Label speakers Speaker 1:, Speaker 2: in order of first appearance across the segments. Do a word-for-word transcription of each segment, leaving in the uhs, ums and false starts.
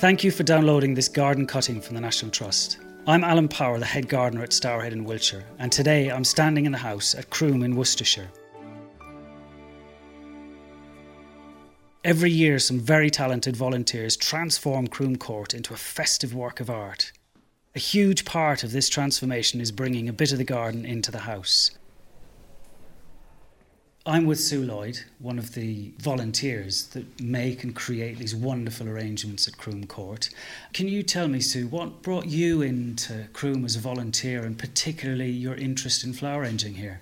Speaker 1: Thank you for downloading this garden cutting from the National Trust. I'm Alan Power, the head gardener at Stourhead in Wiltshire, and today I'm standing in the house at Croom in Worcestershire. Every year, some very talented volunteers transform Croom Court into a festive work of art. A huge part of this transformation is bringing a bit of the garden into the house. I'm with Sue Lloyd, one of the volunteers that make and create these wonderful arrangements at Croom Court. Can you tell me, Sue, what brought you into Croom as a volunteer and particularly your interest in flower arranging here?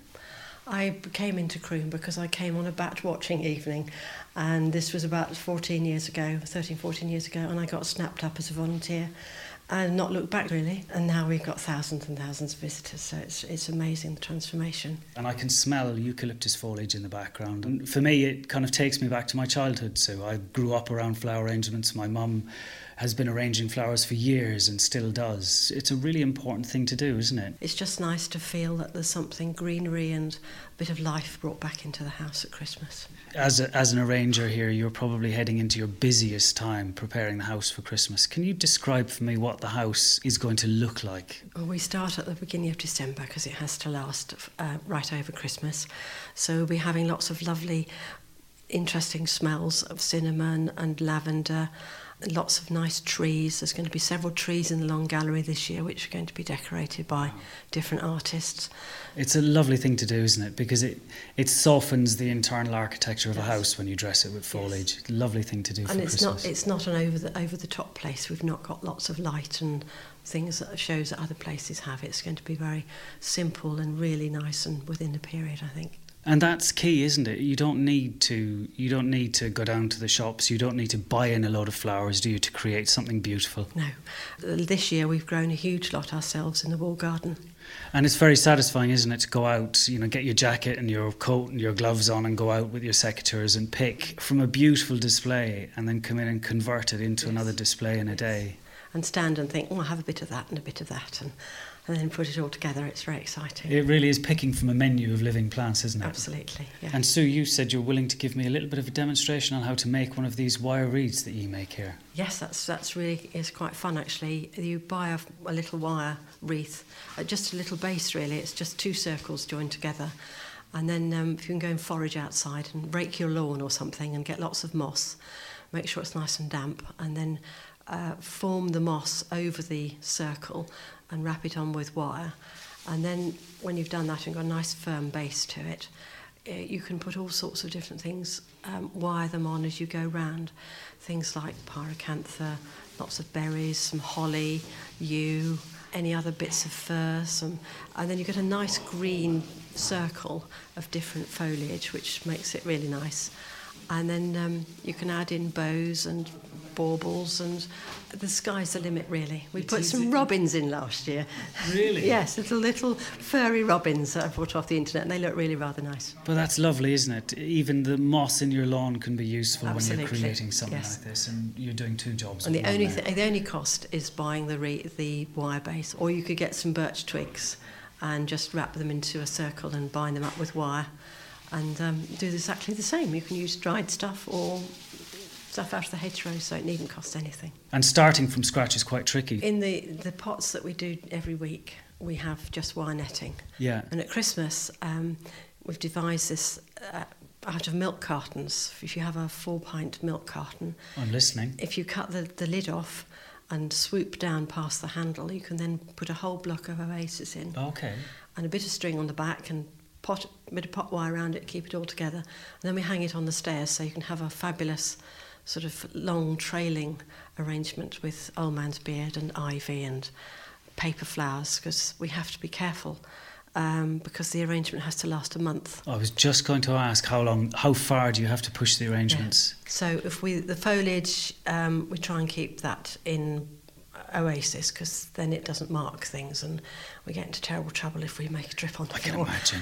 Speaker 2: I came into Croom because I came on a bat watching evening, and this was about fourteen years ago, thirteen, fourteen years ago, and I got snapped up as a volunteer and not looked back really. And now we've got thousands and thousands of visitors, so it's it's amazing, the transformation.
Speaker 1: And I can smell eucalyptus foliage in the background. And for me, it kind of takes me back to my childhood. So I grew up around flower arrangements. My mum has been arranging flowers for years and still does. It's a really important thing to do, isn't it?
Speaker 2: It's just nice to feel that there's something greenery and a bit of life brought back into the house at Christmas.
Speaker 1: As a, as an arranger here, you're probably heading into your busiest time preparing the house for Christmas. Can you describe for me what the house is going to look like?
Speaker 2: Well, we start at the beginning of December because it has to last uh, right over Christmas. So we'll be having lots of lovely, interesting smells of cinnamon and lavender. Lots of nice trees. There's going to be several trees in the long gallery this year which are going to be decorated by different artists.
Speaker 1: It's a lovely thing to do, isn't it? Because it, it softens the internal architecture of
Speaker 2: yes.
Speaker 1: a house when you dress it with foliage.
Speaker 2: Yes.
Speaker 1: Lovely thing to do
Speaker 2: and
Speaker 1: for
Speaker 2: it's
Speaker 1: Christmas.
Speaker 2: Not, it's not an over the, over the top place. We've not got lots of light and things that shows that other places have. It's going to be very simple and really nice and within the period, I think.
Speaker 1: And that's key, isn't it? You don't need to you don't need to go down to the shops. You don't need to buy in a load of flowers, do you, to create something beautiful?
Speaker 2: No. This year we've grown a huge lot ourselves in the wall garden.
Speaker 1: And it's very satisfying, isn't it, to go out, you know, get your jacket and your coat and your gloves on and go out with your secateurs and pick from a beautiful display and then come in and convert it into yes. another display in a day.
Speaker 2: And stand and think, oh, I'll have a bit of that and a bit of that, and and then put it all together. It's very exciting.
Speaker 1: It really is picking from a menu of living plants, isn't it?
Speaker 2: Absolutely, yeah.
Speaker 1: And Sue, you said you're willing to give me a little bit of a demonstration on how to make one of these wire wreaths that you make here.
Speaker 2: Yes, that's that's really is quite fun actually. You buy a, a little wire wreath, uh, just a little base really. It's just two circles joined together. And then um, if you can go and forage outside and rake your lawn or something and get lots of moss, make sure it's nice and damp, and then uh, form the moss over the circle and wrap it on with wire. And then when you've done that and got a nice firm base to it, uh, you can put all sorts of different things, um, wire them on as you go round. Things like pyracantha, lots of berries, some holly, yew, any other bits of fir, some, and then you get a nice green circle of different foliage, which makes it really nice. And then um, you can add in bows and baubles, and the sky's the limit really. We put some robins in last year.
Speaker 1: Really?
Speaker 2: Yes, little little furry robins that I brought off the internet, and they look really rather nice.
Speaker 1: But that's lovely, isn't it? Even the moss in your lawn can be useful
Speaker 2: Absolutely.
Speaker 1: when you're creating something
Speaker 2: yes.
Speaker 1: like this, and you're doing two jobs.
Speaker 2: And the only th- the only cost is buying the re- the wire base, or you could get some birch twigs and just wrap them into a circle and bind them up with wire. And um, do exactly the same. You can use dried stuff or stuff out of the hedgerow, so it needn't cost anything.
Speaker 1: And starting from scratch is quite tricky.
Speaker 2: In the, the pots that we do every week, we have just wire netting.
Speaker 1: Yeah.
Speaker 2: And at Christmas, um, we've devised this uh, out of milk cartons. If you have a four-pint milk carton...
Speaker 1: I'm listening.
Speaker 2: If you cut the, the lid off and swoop down past the handle, you can then put a whole block of oasis in.
Speaker 1: Okay.
Speaker 2: And a bit of string on the back and pot, a bit of pot wire around it, keep it all together. And then we hang it on the stairs so you can have a fabulous sort of long trailing arrangement with old man's beard and ivy and paper flowers, because we have to be careful um, because the arrangement has to last a month.
Speaker 1: I was just going to ask how long, how far do you have to push the arrangements?
Speaker 2: Yeah. So if we the foliage, um, we try and keep that in oasis, because then it doesn't mark things, and we get into terrible trouble if we make a drip on the
Speaker 1: I
Speaker 2: floor.
Speaker 1: can imagine.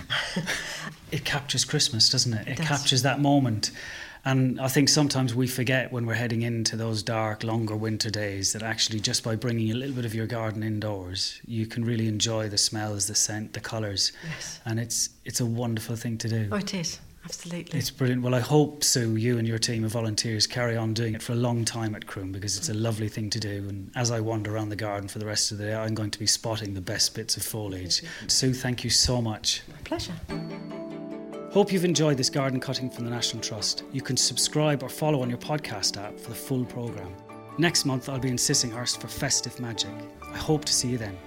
Speaker 1: It captures Christmas, doesn't it? It,
Speaker 2: It does.
Speaker 1: captures that moment. And I think sometimes we forget when we're heading into those dark, longer winter days that actually just by bringing a little bit of your garden indoors, you can really enjoy the smells, the scent, the colours.
Speaker 2: Yes.
Speaker 1: And it's it's a wonderful thing to do.
Speaker 2: Oh, it is. Absolutely.
Speaker 1: It's brilliant. Well, I hope, Sue, you and your team of volunteers carry on doing it for a long time at Croom, because it's a lovely thing to do. And as I wander around the garden for the rest of the day, I'm going to be spotting the best bits of foliage. Sue, thank you so much.
Speaker 2: My pleasure.
Speaker 1: Hope you've enjoyed this garden cutting from the National Trust. You can subscribe or follow on your podcast app for the full programme. Next month, I'll be in Sissinghurst for Festive Magic. I hope to see you then.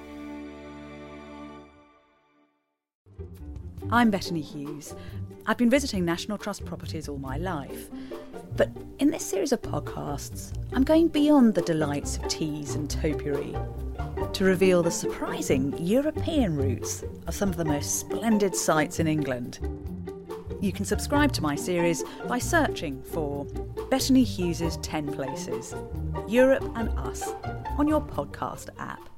Speaker 3: I'm Bethany Hughes. I've been visiting National Trust properties all my life. But in this series of podcasts, I'm going beyond the delights of teas and topiary to reveal the surprising European roots of some of the most splendid sites in England. You can subscribe to my series by searching for Bethany Hughes' ten Places, Europe and Us, on your podcast app.